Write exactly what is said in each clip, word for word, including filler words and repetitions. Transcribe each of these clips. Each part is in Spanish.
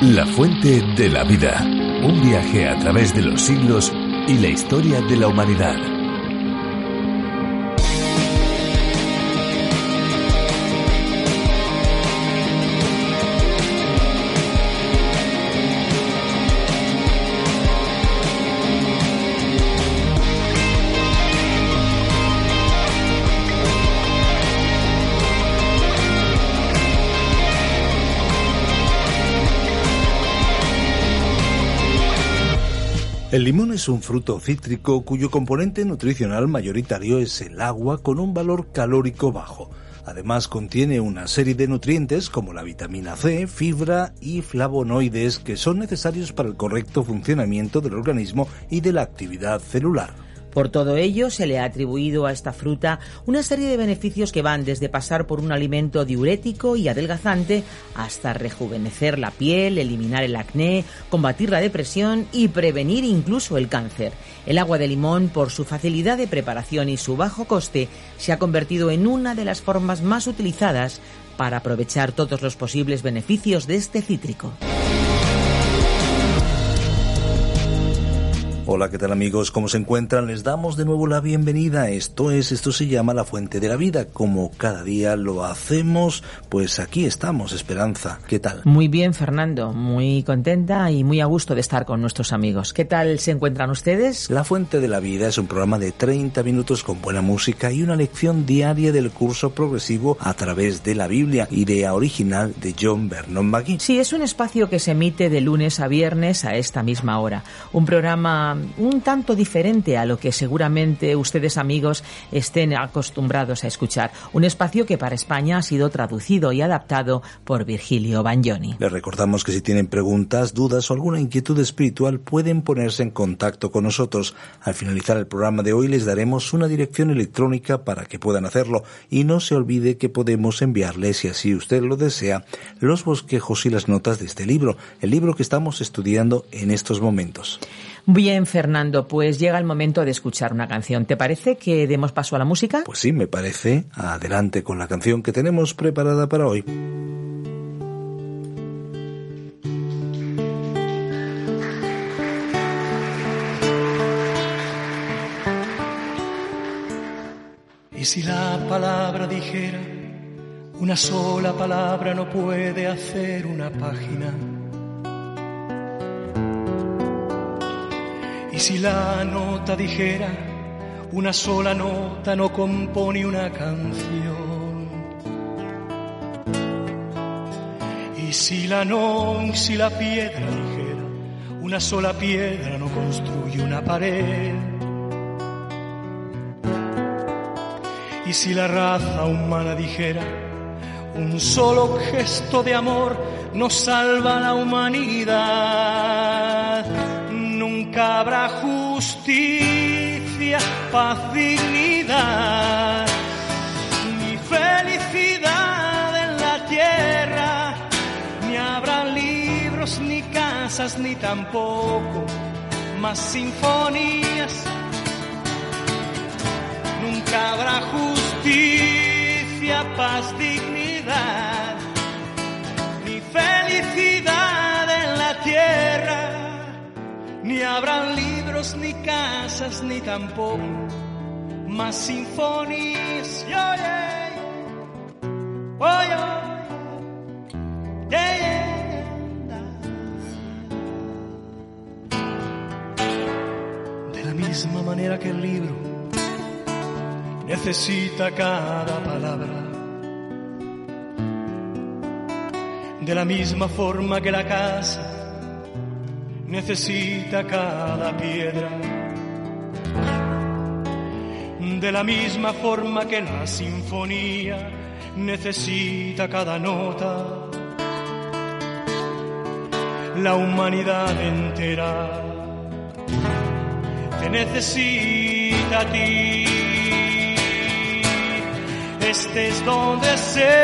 La fuente de la vida. Un viaje a través de los siglos y la historia de la humanidad. El limón es un fruto cítrico cuyo componente nutricional mayoritario es el agua con un valor calórico bajo. Además contiene una serie de nutrientes como la vitamina C, fibra y flavonoides que son necesarios para el correcto funcionamiento del organismo y de la actividad celular. Por todo ello, se le ha atribuido a esta fruta una serie de beneficios que van desde pasar por un alimento diurético y adelgazante hasta rejuvenecer la piel, eliminar el acné, combatir la depresión y prevenir incluso el cáncer. El agua de limón, por su facilidad de preparación y su bajo coste, se ha convertido en una de las formas más utilizadas para aprovechar todos los posibles beneficios de este cítrico. Hola, ¿qué tal amigos? ¿Cómo se encuentran? Les damos de nuevo la bienvenida. Esto es, esto se llama La Fuente de la Vida. Como cada día lo hacemos, pues aquí estamos, Esperanza. ¿Qué tal? Muy bien, Fernando. Muy contenta y muy a gusto de estar con nuestros amigos. ¿Qué tal se encuentran ustedes? La Fuente de la Vida es un programa de treinta minutos con buena música y una lección diaria del curso progresivo a través de la Biblia, idea original de John Vernon McGee. Sí, es un espacio que se emite de lunes a viernes a esta misma hora. Un programa un tanto diferente a lo que seguramente ustedes, amigos, estén acostumbrados a escuchar. Un espacio que para España ha sido traducido y adaptado por Virgilio Bagnoni. Les recordamos que si tienen preguntas, dudas o alguna inquietud espiritual pueden ponerse en contacto con nosotros. Al finalizar el programa de hoy les daremos una dirección electrónica para que puedan hacerlo y no se olvide que podemos enviarles, si así usted lo desea, los bosquejos y las notas de este libro, el libro que estamos estudiando en estos momentos. Bien, Fernando, pues llega el momento de escuchar una canción. ¿Te parece que demos paso a la música? Pues sí, me parece. Adelante con la canción que tenemos preparada para hoy. Y si la palabra dijera, una sola palabra no puede hacer una página. Y si la nota dijera, una sola nota no compone una canción. Y si la no, y si la piedra dijera, una sola piedra no construye una pared. Y si la raza humana dijera, un solo gesto de amor nos salva a la humanidad. Nunca habrá justicia, paz, dignidad, ni felicidad en la tierra, ni habrá libros, ni casas, ni tampoco más sinfonías. Nunca habrá justicia, paz, dignidad, ni felicidad en la tierra. Ni habrán libros, ni casas, ni tampoco más sinfonías. Yo, yeah. Oh, yeah. Yeah, yeah. De la misma manera que el libro necesita cada palabra, de la misma forma que la casa necesita cada piedra, de la misma forma que la sinfonía necesita cada nota, la humanidad entera te necesita a ti. Estés donde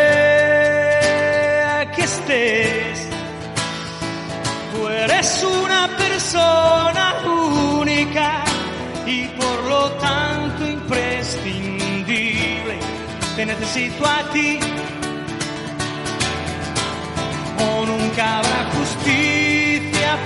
sea que estés, tú eres una persona única y por lo tanto imprescindible. Te necesito a ti, o nunca habrá justicia.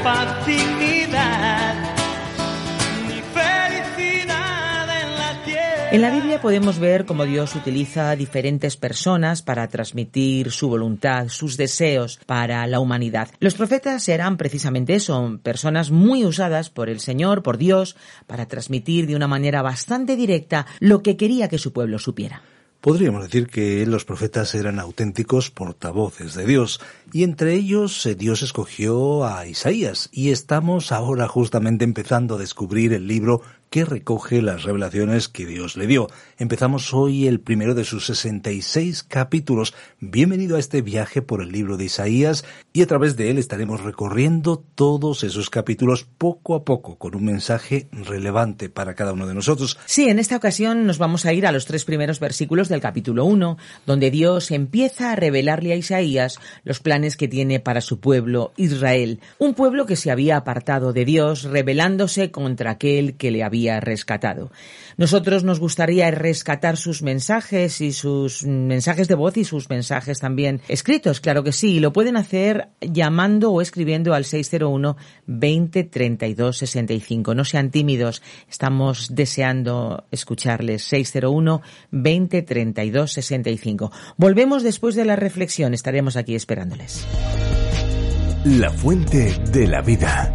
paz, dignidad, ni felicidad en la tierra. En la Biblia podemos ver cómo Dios utiliza a diferentes personas para transmitir su voluntad, sus deseos para la humanidad. Los profetas eran precisamente eso, personas muy usadas por el Señor, por Dios, para transmitir de una manera bastante directa lo que quería que su pueblo supiera. Podríamos decir que los profetas eran auténticos portavoces de Dios, y entre ellos Dios escogió a Isaías, y estamos ahora justamente empezando a descubrir el libro que recoge las revelaciones que Dios le dio. Empezamos hoy el primero de sus sesenta y seis capítulos. Bienvenido a este viaje por el libro de Isaías, y a través de él estaremos recorriendo todos esos capítulos poco a poco, con un mensaje relevante para cada uno de nosotros. Sí, en esta ocasión nos vamos a ir a los tres primeros versículos del capítulo uno, donde Dios empieza a revelarle a Isaías los planes que tiene para su pueblo Israel, un pueblo que se había apartado de Dios, rebelándose contra aquel que le había rescatado. Nosotros nos gustaría rescatar sus mensajes y sus mensajes de voz y sus mensajes también escritos, claro que sí, y lo pueden hacer llamando o escribiendo al seis cero uno, veinte, treinta y dos, sesenta y cinco. No sean tímidos, estamos deseando escucharles. seis cero uno, veinte, treinta y dos, sesenta y cinco. Volvemos después de la reflexión, estaremos aquí esperándoles. La fuente de la vida.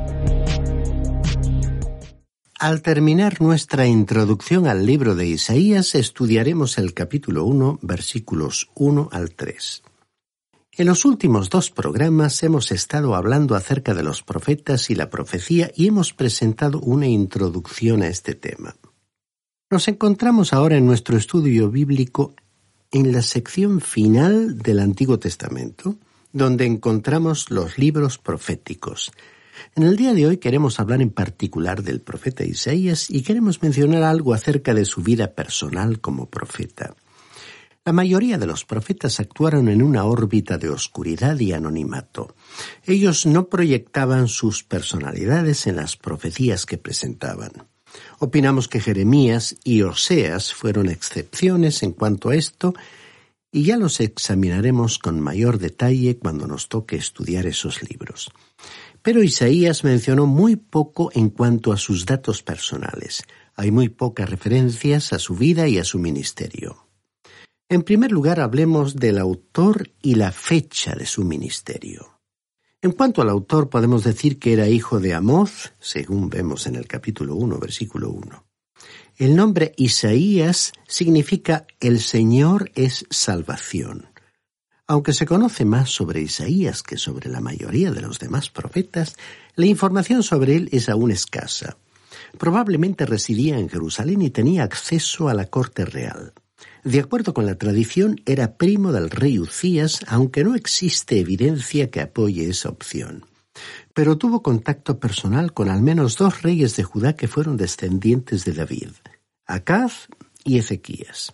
Al terminar nuestra introducción al libro de Isaías, estudiaremos el capítulo uno, versículos uno al tres. En los últimos dos programas hemos estado hablando acerca de los profetas y la profecía y hemos presentado una introducción a este tema. Nos encontramos ahora en nuestro estudio bíblico en la sección final del Antiguo Testamento, donde encontramos los libros proféticos. En el día de hoy queremos hablar en particular del profeta Isaías y queremos mencionar algo acerca de su vida personal como profeta. La mayoría de los profetas actuaron en una órbita de oscuridad y anonimato. Ellos no proyectaban sus personalidades en las profecías que presentaban. Opinamos que Jeremías y Oseas fueron excepciones en cuanto a esto, y ya los examinaremos con mayor detalle cuando nos toque estudiar esos libros. Pero Isaías mencionó muy poco en cuanto a sus datos personales. Hay muy pocas referencias a su vida y a su ministerio. En primer lugar, hablemos del autor y la fecha de su ministerio. En cuanto al autor, podemos decir que era hijo de Amoz, según vemos en el capítulo uno, versículo uno. El nombre Isaías significa «El Señor es salvación». Aunque se conoce más sobre Isaías que sobre la mayoría de los demás profetas, la información sobre él es aún escasa. Probablemente residía en Jerusalén y tenía acceso a la corte real. De acuerdo con la tradición, era primo del rey Uzías, aunque no existe evidencia que apoye esa opción. Pero tuvo contacto personal con al menos dos reyes de Judá que fueron descendientes de David, Acaz y Ezequías.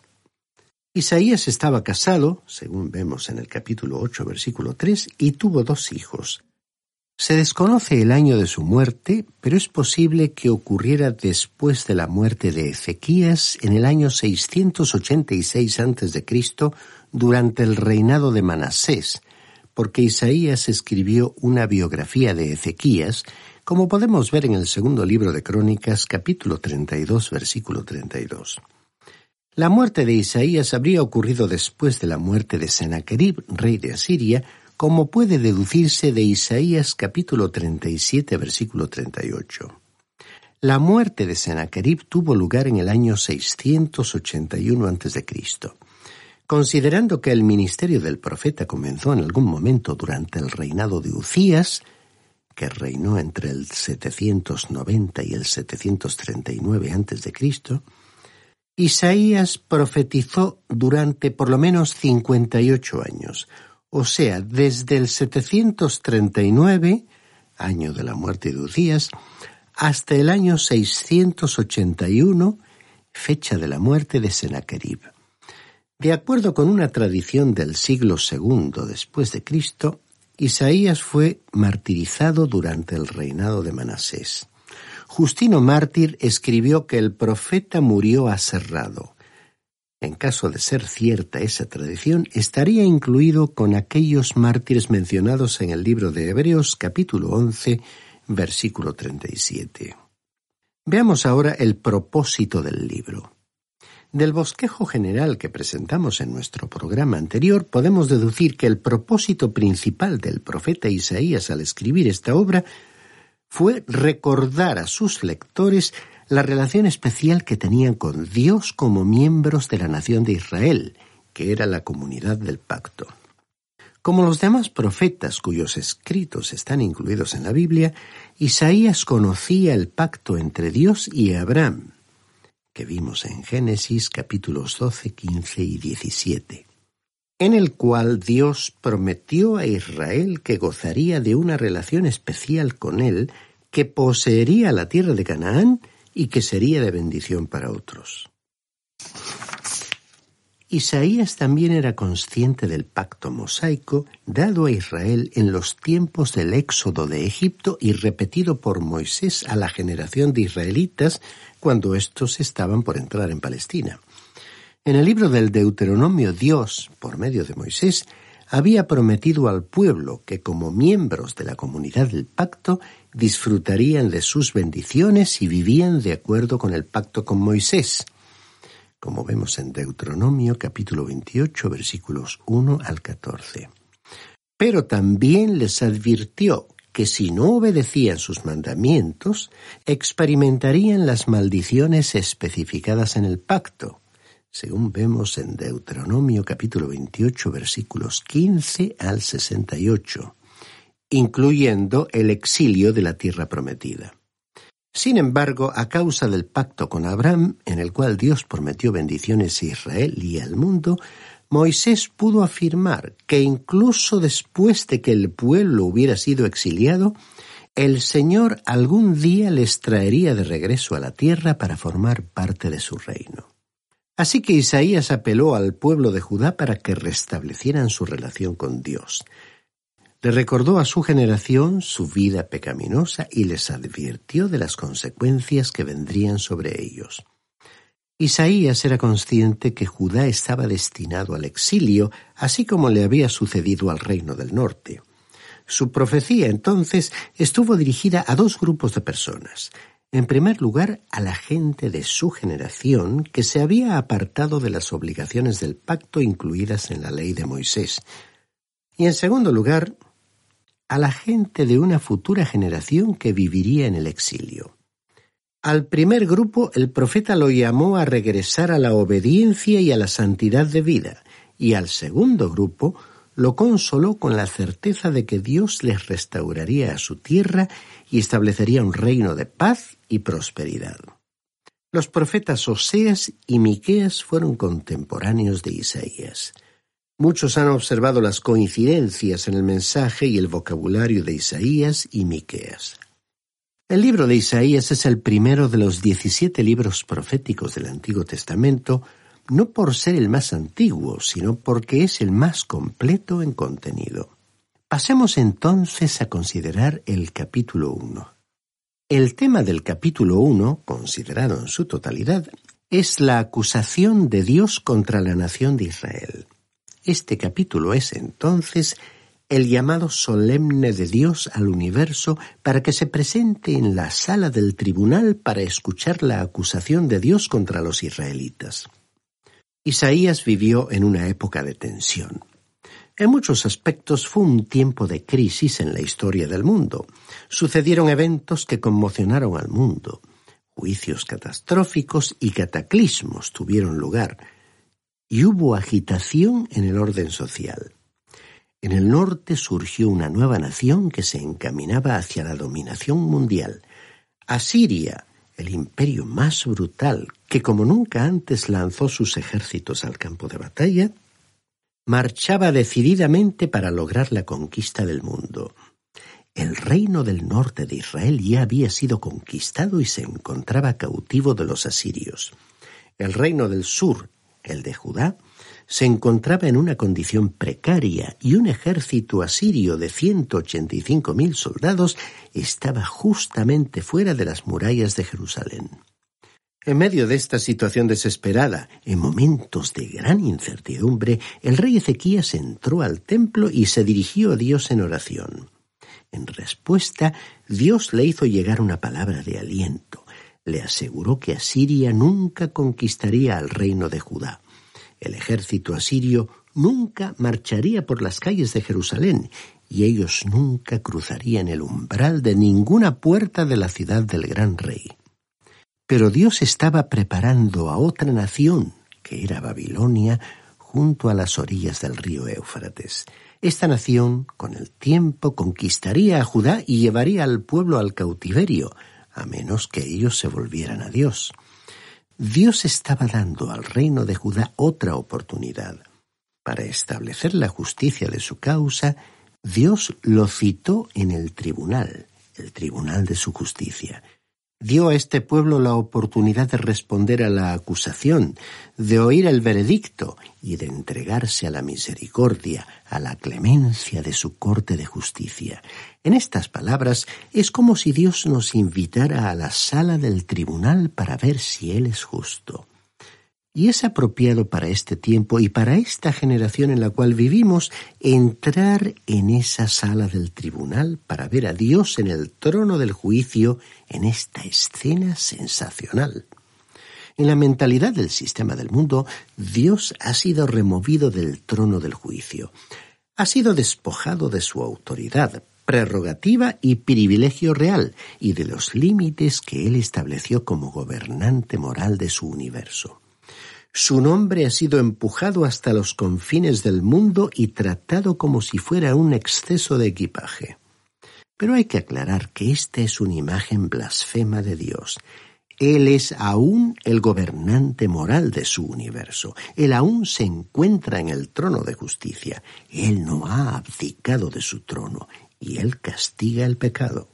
Isaías estaba casado, según vemos en el capítulo ocho, versículo tres, y tuvo dos hijos. Se desconoce el año de su muerte, pero es posible que ocurriera después de la muerte de Ezequías en el año seiscientos ochenta y seis antes de Cristo, durante el reinado de Manasés, porque Isaías escribió una biografía de Ezequías, como podemos ver en el segundo libro de Crónicas, capítulo treinta y dos, versículo treinta y dos. La muerte de Isaías habría ocurrido después de la muerte de Sennacherib, rey de Asiria, como puede deducirse de Isaías capítulo treinta y siete, versículo treinta y ocho. La muerte de Sennacherib tuvo lugar en el año seiscientos ochenta y uno antes de Cristo. Considerando que el ministerio del profeta comenzó en algún momento durante el reinado de Uzías, que reinó entre el setecientos noventa y el setecientos treinta y nueve antes de Cristo, Isaías profetizó durante por lo menos cincuenta y ocho años, o sea, desde el setecientos treinta y nueve, año de la muerte de Uzías, hasta el año seiscientos ochenta y uno, fecha de la muerte de Sennacherib. De acuerdo con una tradición del siglo segundo después de Cristo, Isaías fue martirizado durante el reinado de Manasés. Justino Mártir escribió que el profeta murió aserrado. En caso de ser cierta esa tradición, estaría incluido con aquellos mártires mencionados en el libro de Hebreos, capítulo once, versículo treinta y siete. Veamos ahora el propósito del libro. Del bosquejo general que presentamos en nuestro programa anterior, podemos deducir que el propósito principal del profeta Isaías al escribir esta obra fue recordar a sus lectores la relación especial que tenían con Dios como miembros de la nación de Israel, que era la comunidad del pacto. Como los demás profetas cuyos escritos están incluidos en la Biblia, Isaías conocía el pacto entre Dios y Abraham, que vimos en Génesis capítulos doce, quince y diecisiete, en el cual Dios prometió a Israel que gozaría de una relación especial con él, que poseería la tierra de Canaán y que sería de bendición para otros. Isaías también era consciente del pacto mosaico dado a Israel en los tiempos del éxodo de Egipto y repetido por Moisés a la generación de israelitas cuando éstos estaban por entrar en Palestina. En el libro del Deuteronomio, Dios, por medio de Moisés, había prometido al pueblo que como miembros de la comunidad del pacto disfrutarían de sus bendiciones y vivían de acuerdo con el pacto con Moisés, como vemos en Deuteronomio capítulo veintiocho, versículos uno al catorce. Pero también les advirtió que si no obedecían sus mandamientos, experimentarían las maldiciones especificadas en el pacto, según vemos en Deuteronomio capítulo veintiocho, versículos quince al sesenta y ocho, incluyendo el exilio de la tierra prometida. Sin embargo, a causa del pacto con Abraham, en el cual Dios prometió bendiciones a Israel y al mundo, Moisés pudo afirmar que incluso después de que el pueblo hubiera sido exiliado, el Señor algún día les traería de regreso a la tierra para formar parte de su reino. Así que Isaías apeló al pueblo de Judá para que restablecieran su relación con Dios. Le recordó a su generación su vida pecaminosa y les advirtió de las consecuencias que vendrían sobre ellos. Isaías era consciente que Judá estaba destinado al exilio, así como le había sucedido al reino del norte. Su profecía, entonces, estuvo dirigida a dos grupos de personas. En primer lugar, a la gente de su generación que se había apartado de las obligaciones del pacto incluidas en la ley de Moisés. Y en segundo lugar, a la gente de una futura generación que viviría en el exilio. Al primer grupo, el profeta lo llamó a regresar a la obediencia y a la santidad de vida, y al segundo grupo lo consoló con la certeza de que Dios les restauraría a su tierra y establecería un reino de paz y prosperidad. Los profetas Oseas y Miqueas fueron contemporáneos de Isaías. Muchos han observado las coincidencias en el mensaje y el vocabulario de Isaías y Miqueas. El libro de Isaías es el primero de los diecisiete libros proféticos del Antiguo Testamento, no por ser el más antiguo, sino porque es el más completo en contenido. Pasemos entonces a considerar el capítulo uno. El tema del capítulo uno, considerado en su totalidad, es la acusación de Dios contra la nación de Israel. Este capítulo es, entonces, el llamado solemne de Dios al universo para que se presente en la sala del tribunal para escuchar la acusación de Dios contra los israelitas. Isaías vivió en una época de tensión. En muchos aspectos fue un tiempo de crisis en la historia del mundo. Sucedieron eventos que conmocionaron al mundo. Juicios catastróficos y cataclismos tuvieron lugar. Y hubo agitación en el orden social. En el norte surgió una nueva nación que se encaminaba hacia la dominación mundial. Asiria, el imperio más brutal, que como nunca antes lanzó sus ejércitos al campo de batalla, marchaba decididamente para lograr la conquista del mundo. El reino del norte de Israel ya había sido conquistado y se encontraba cautivo de los asirios. El reino del sur, el de Judá, se encontraba en una condición precaria y un ejército asirio de ciento ochenta y cinco mil soldados estaba justamente fuera de las murallas de Jerusalén. En medio de esta situación desesperada, en momentos de gran incertidumbre, el rey Ezequías entró al templo y se dirigió a Dios en oración. En respuesta, Dios le hizo llegar una palabra de aliento. Le aseguró que Asiria nunca conquistaría al reino de Judá. El ejército asirio nunca marcharía por las calles de Jerusalén y ellos nunca cruzarían el umbral de ninguna puerta de la ciudad del gran rey. Pero Dios estaba preparando a otra nación, que era Babilonia, junto a las orillas del río Éufrates. Esta nación, con el tiempo, conquistaría a Judá y llevaría al pueblo al cautiverio, a menos que ellos se volvieran a Dios. Dios estaba dando al reino de Judá otra oportunidad. Para establecer la justicia de su causa, Dios lo citó en el tribunal, el tribunal de su justicia. Dio a este pueblo la oportunidad de responder a la acusación, de oír el veredicto y de entregarse a la misericordia, a la clemencia de su corte de justicia. En estas palabras, es como si Dios nos invitara a la sala del tribunal para ver si Él es justo. Y es apropiado para este tiempo y para esta generación en la cual vivimos entrar en esa sala del tribunal para ver a Dios en el trono del juicio en esta escena sensacional. En la mentalidad del sistema del mundo, Dios ha sido removido del trono del juicio. Ha sido despojado de su autoridad, prerrogativa y privilegio real y de los límites que Él estableció como gobernante moral de su universo. Su nombre ha sido empujado hasta los confines del mundo y tratado como si fuera un exceso de equipaje. Pero hay que aclarar que esta es una imagen blasfema de Dios. Él es aún el gobernante moral de su universo. Él aún se encuentra en el trono de justicia. Él no ha abdicado de su trono y Él castiga el pecado.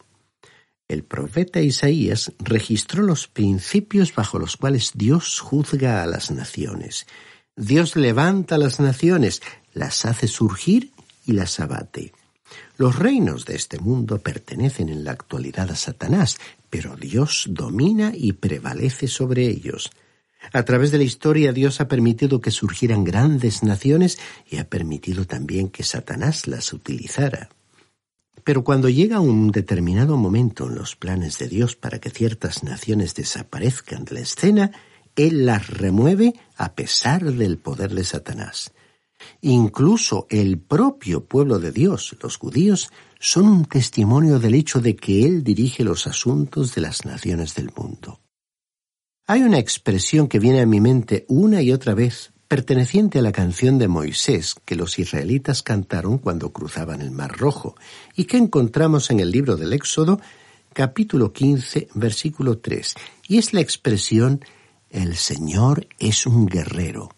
El profeta Isaías registró los principios bajo los cuales Dios juzga a las naciones. Dios levanta a las naciones, las hace surgir y las abate. Los reinos de este mundo pertenecen en la actualidad a Satanás, pero Dios domina y prevalece sobre ellos. A través de la historia, Dios ha permitido que surgieran grandes naciones y ha permitido también que Satanás las utilizara. Pero cuando llega un determinado momento en los planes de Dios para que ciertas naciones desaparezcan de la escena, Él las remueve a pesar del poder de Satanás. Incluso el propio pueblo de Dios, los judíos, son un testimonio del hecho de que Él dirige los asuntos de las naciones del mundo. Hay una expresión que viene a mi mente una y otra vez, perteneciente a la canción de Moisés que los israelitas cantaron cuando cruzaban el Mar Rojo y que encontramos en el libro del Éxodo, capítulo quince, versículo tres, y es la expresión «El Señor es un guerrero».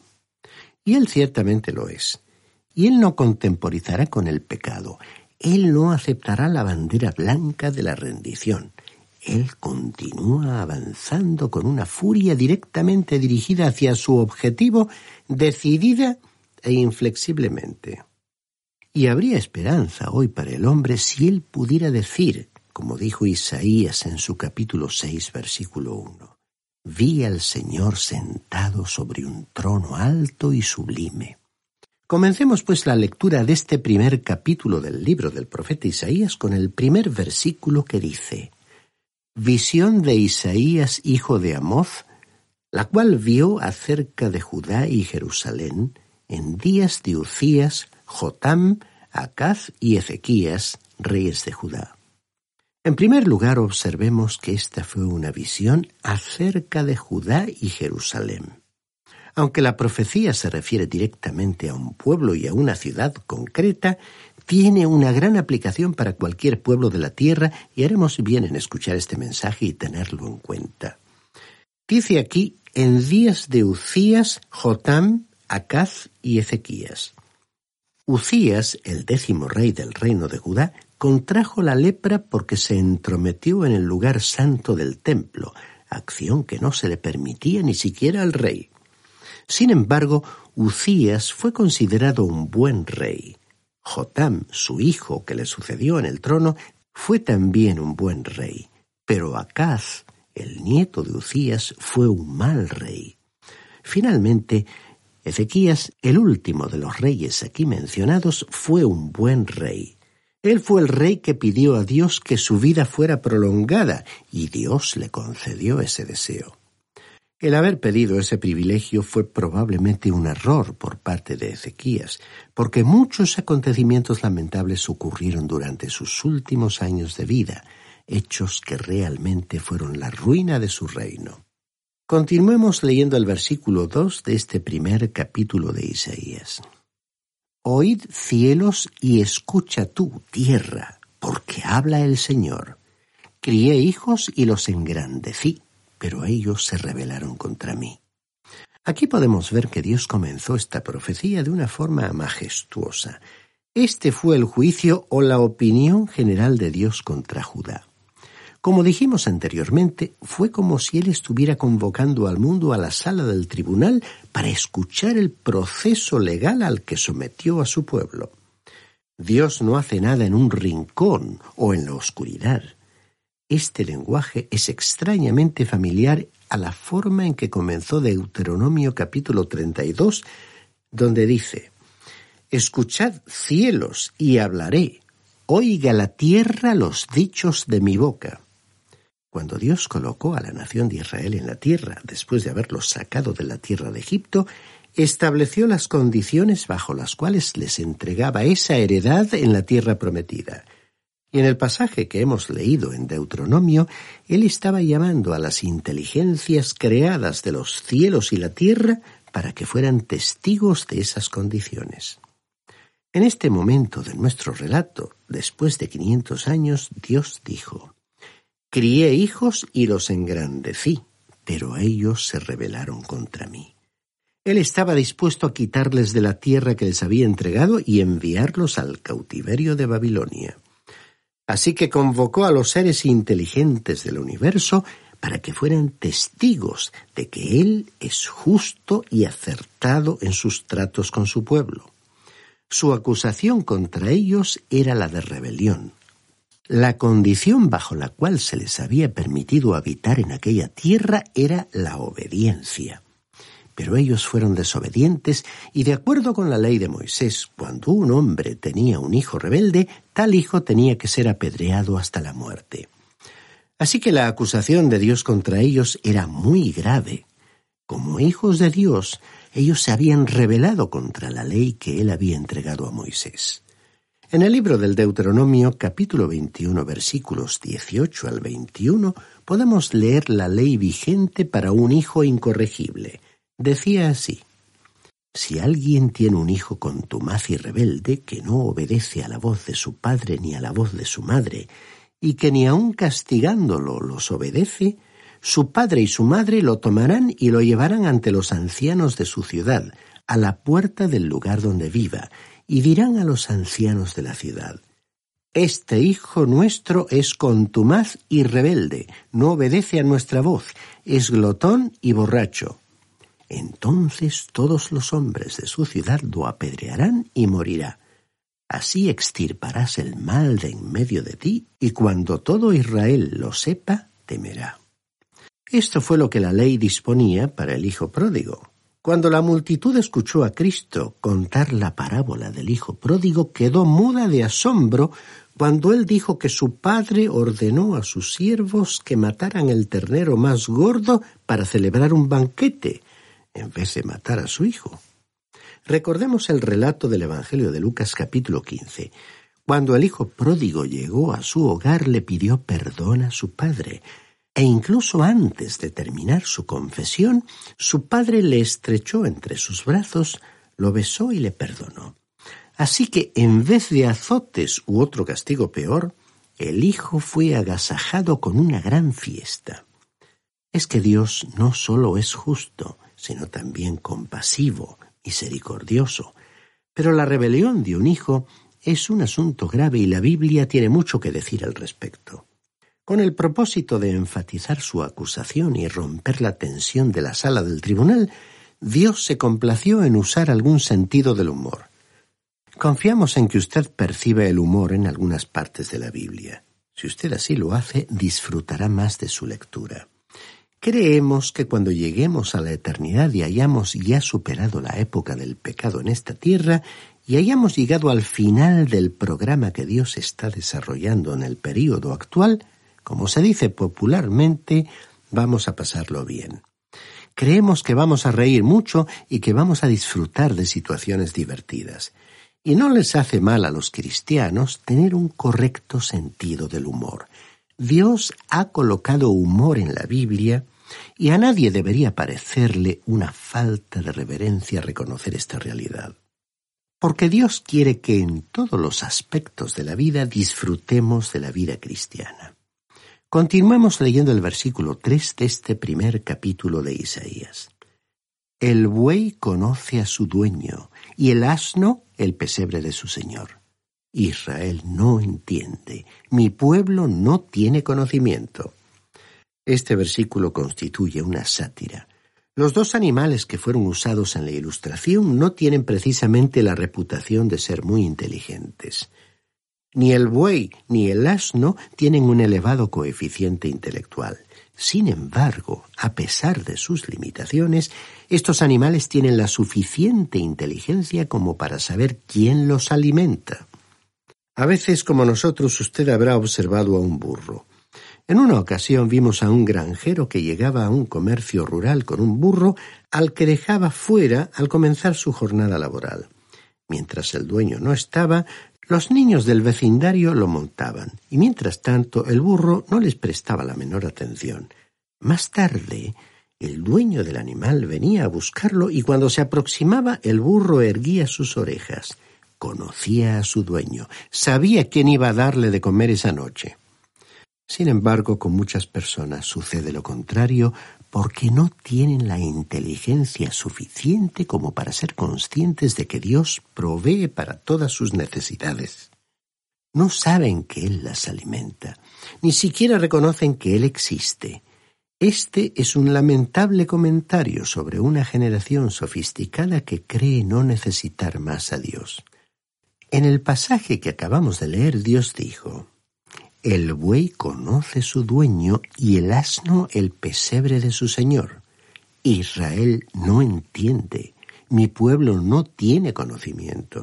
Y Él ciertamente lo es. Y Él no contemporizará con el pecado. Él no aceptará la bandera blanca de la rendición. Él continúa avanzando con una furia directamente dirigida hacia su objetivo, decidida e inflexiblemente. Y habría esperanza hoy para el hombre si él pudiera decir, como dijo Isaías en su capítulo seis, versículo uno, «Vi al Señor sentado sobre un trono alto y sublime». Comencemos pues la lectura de este primer capítulo del libro del profeta Isaías con el primer versículo que dice: Visión de Isaías, hijo de Amoz, la cual vio acerca de Judá y Jerusalén en días de Uzías, Jotam, Acaz y Ezequías, reyes de Judá. En primer lugar, observemos que esta fue una visión acerca de Judá y Jerusalén. Aunque la profecía se refiere directamente a un pueblo y a una ciudad concreta, tiene una gran aplicación para cualquier pueblo de la tierra y haremos bien en escuchar este mensaje y tenerlo en cuenta. Dice aquí, en días de Uzías, Jotam, Acaz y Ezequías. Uzías, el décimo rey del reino de Judá, contrajo la lepra porque se entrometió en el lugar santo del templo, acción que no se le permitía ni siquiera al rey. Sin embargo, Uzías fue considerado un buen rey. Jotam, su hijo que le sucedió en el trono, fue también un buen rey, pero Acaz, el nieto de Uzías, fue un mal rey. Finalmente, Ezequías, el último de los reyes aquí mencionados, fue un buen rey. Él fue el rey que pidió a Dios que su vida fuera prolongada, y Dios le concedió ese deseo. El haber pedido ese privilegio fue probablemente un error por parte de Ezequías, porque muchos acontecimientos lamentables ocurrieron durante sus últimos años de vida, hechos que realmente fueron la ruina de su reino. Continuemos leyendo el versículo dos de este primer capítulo de Isaías. Oíd, cielos, y escucha tú, tierra, porque habla el Señor. Crié hijos y los engrandecí, pero ellos se rebelaron contra mí. Aquí podemos ver que Dios comenzó esta profecía de una forma majestuosa. Este fue el juicio o la opinión general de Dios contra Judá. Como dijimos anteriormente, fue como si Él estuviera convocando al mundo a la sala del tribunal para escuchar el proceso legal al que sometió a su pueblo. Dios no hace nada en un rincón o en la oscuridad. Este lenguaje es extrañamente familiar a la forma en que comenzó Deuteronomio capítulo treinta y dos, donde dice: «Escuchad, cielos, y hablaré, oiga la tierra los dichos de mi boca». Cuando Dios colocó a la nación de Israel en la tierra, después de haberlos sacado de la tierra de Egipto, estableció las condiciones bajo las cuales les entregaba esa heredad en la tierra prometida. Y en el pasaje que hemos leído en Deuteronomio, Él estaba llamando a las inteligencias creadas de los cielos y la tierra para que fueran testigos de esas condiciones. En este momento de nuestro relato, después de quinientos años, Dios dijo: «Crié hijos y los engrandecí, pero ellos se rebelaron contra mí». Él estaba dispuesto a quitarles de la tierra que les había entregado y enviarlos al cautiverio de Babilonia. Así que convocó a los seres inteligentes del universo para que fueran testigos de que Él es justo y acertado en sus tratos con su pueblo. Su acusación contra ellos era la de rebelión. La condición bajo la cual se les había permitido habitar en aquella tierra era la obediencia. Pero ellos fueron desobedientes y, de acuerdo con la ley de Moisés, cuando un hombre tenía un hijo rebelde, tal hijo tenía que ser apedreado hasta la muerte. Así que la acusación de Dios contra ellos era muy grave. Como hijos de Dios, ellos se habían rebelado contra la ley que Él había entregado a Moisés. En el libro del Deuteronomio, capítulo veintiuno, versículos dieciocho al veintiuno, podemos leer la ley vigente para un hijo incorregible. Decía así: «Si alguien tiene un hijo contumaz y rebelde, que no obedece a la voz de su padre ni a la voz de su madre, y que ni aun castigándolo los obedece, su padre y su madre lo tomarán y lo llevarán ante los ancianos de su ciudad, a la puerta del lugar donde viva, y dirán a los ancianos de la ciudad: Este hijo nuestro es contumaz y rebelde, no obedece a nuestra voz, es glotón y borracho. Entonces todos los hombres de su ciudad lo apedrearán y morirá. Así extirparás el mal de en medio de ti, y cuando todo Israel lo sepa, temerá». Esto fue lo que la ley disponía para el hijo pródigo. Cuando la multitud escuchó a Cristo contar la parábola del hijo pródigo, quedó muda de asombro cuando él dijo que su padre ordenó a sus siervos que mataran el ternero más gordo para celebrar un banquete, en vez de matar a su hijo. Recordemos el relato del Evangelio de Lucas capítulo quince. Cuando el hijo pródigo llegó a su hogar, le pidió perdón a su padre, e incluso antes de terminar su confesión, su padre le estrechó entre sus brazos, lo besó y le perdonó. Así que, en vez de azotes u otro castigo peor, el hijo fue agasajado con una gran fiesta. Es que Dios no solo es justo, sino también compasivo, misericordioso. Pero la rebelión de un hijo es un asunto grave y la Biblia tiene mucho que decir al respecto. Con el propósito de enfatizar su acusación y romper la tensión de la sala del tribunal, Dios se complació en usar algún sentido del humor. Confiamos en que usted percibe el humor en algunas partes de la Biblia. Si usted así lo hace, disfrutará más de su lectura. Creemos que cuando lleguemos a la eternidad y hayamos ya superado la época del pecado en esta tierra y hayamos llegado al final del programa que Dios está desarrollando en el período actual, como se dice popularmente, vamos a pasarlo bien. Creemos que vamos a reír mucho y que vamos a disfrutar de situaciones divertidas. Y no les hace mal a los cristianos tener un correcto sentido del humor. Dios ha colocado humor en la Biblia y a nadie debería parecerle una falta de reverencia reconocer esta realidad. Porque Dios quiere que en todos los aspectos de la vida disfrutemos de la vida cristiana. Continuemos leyendo el versículo tres de este primer capítulo de Isaías. El buey conoce a su dueño, y el asno el pesebre de su señor. Israel no entiende, mi pueblo no tiene conocimiento. Este versículo constituye una sátira. Los dos animales que fueron usados en la ilustración no tienen precisamente la reputación de ser muy inteligentes. Ni el buey ni el asno tienen un elevado coeficiente intelectual. Sin embargo, a pesar de sus limitaciones, estos animales tienen la suficiente inteligencia como para saber quién los alimenta. A veces, como nosotros, usted habrá observado a un burro. En una ocasión vimos a un granjero que llegaba a un comercio rural con un burro al que dejaba fuera al comenzar su jornada laboral. Mientras el dueño no estaba, los niños del vecindario lo montaban, y mientras tanto el burro no les prestaba la menor atención. Más tarde, el dueño del animal venía a buscarlo y cuando se aproximaba el burro erguía sus orejas. Conocía a su dueño, sabía quién iba a darle de comer esa noche. Sin embargo, con muchas personas sucede lo contrario porque no tienen la inteligencia suficiente como para ser conscientes de que Dios provee para todas sus necesidades. No saben que Él las alimenta, ni siquiera reconocen que Él existe. Este es un lamentable comentario sobre una generación sofisticada que cree no necesitar más a Dios. En el pasaje que acabamos de leer, Dios dijo: el buey conoce su dueño y el asno el pesebre de su señor. Israel no entiende, mi pueblo no tiene conocimiento.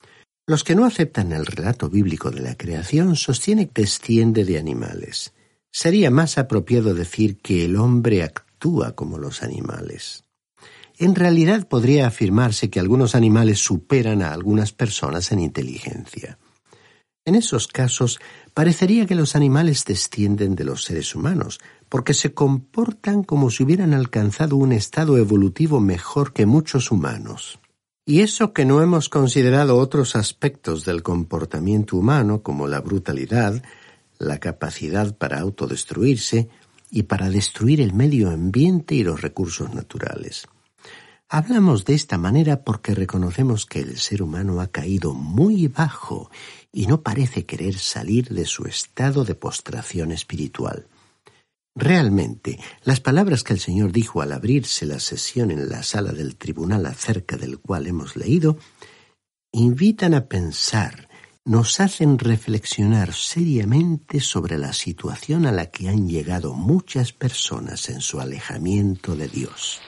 Los que no aceptan el relato bíblico de la creación sostienen que desciende de animales. Sería más apropiado decir que el hombre actúa como los animales. En realidad podría afirmarse que algunos animales superan a algunas personas en inteligencia. En esos casos, parecería que los animales descienden de los seres humanos, porque se comportan como si hubieran alcanzado un estado evolutivo mejor que muchos humanos. Y eso que no hemos considerado otros aspectos del comportamiento humano, como la brutalidad, la capacidad para autodestruirse y para destruir el medio ambiente y los recursos naturales. Hablamos de esta manera porque reconocemos que el ser humano ha caído muy bajo y no parece querer salir de su estado de postración espiritual. Realmente, las palabras que el Señor dijo al abrirse la sesión en la sala del tribunal acerca del cual hemos leído, invitan a pensar, nos hacen reflexionar seriamente sobre la situación a la que han llegado muchas personas en su alejamiento de Dios.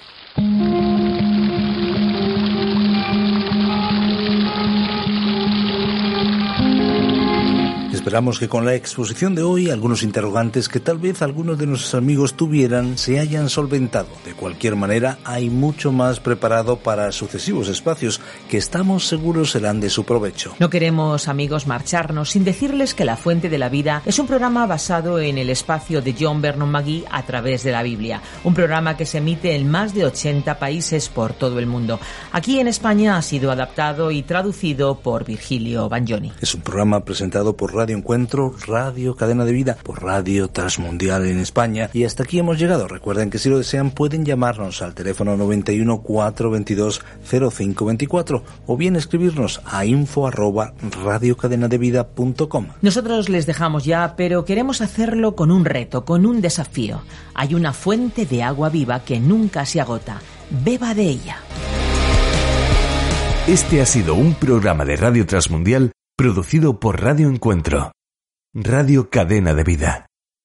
Esperamos que con la exposición de hoy algunos interrogantes que tal vez algunos de nuestros amigos tuvieran se hayan solventado. De cualquier manera, hay mucho más preparado para sucesivos espacios que estamos seguros serán de su provecho. No queremos, amigos, marcharnos sin decirles que La Fuente de la Vida es un programa basado en el espacio de John Vernon McGee a través de la Biblia. Un programa que se emite en más de ochenta países por todo el mundo. Aquí en España ha sido adaptado y traducido por Virgilio Bagnoni. Es un programa presentado por Radio Encuentro, Radio Cadena de Vida, por Radio Transmundial en España. Y hasta aquí hemos llegado. Recuerden que si lo desean pueden llamarnos al teléfono noventa y uno, cuatrocientos veintidós, cero cinco veinticuatro o bien escribirnos a info arroba radiocadenadevida punto com. Nosotros les dejamos ya, pero queremos hacerlo con un reto, con un desafío. Hay una fuente de agua viva que nunca se agota. Beba de ella. Este ha sido un programa de Radio Transmundial producido por Radio Encuentro, Radio Cadena de Vida.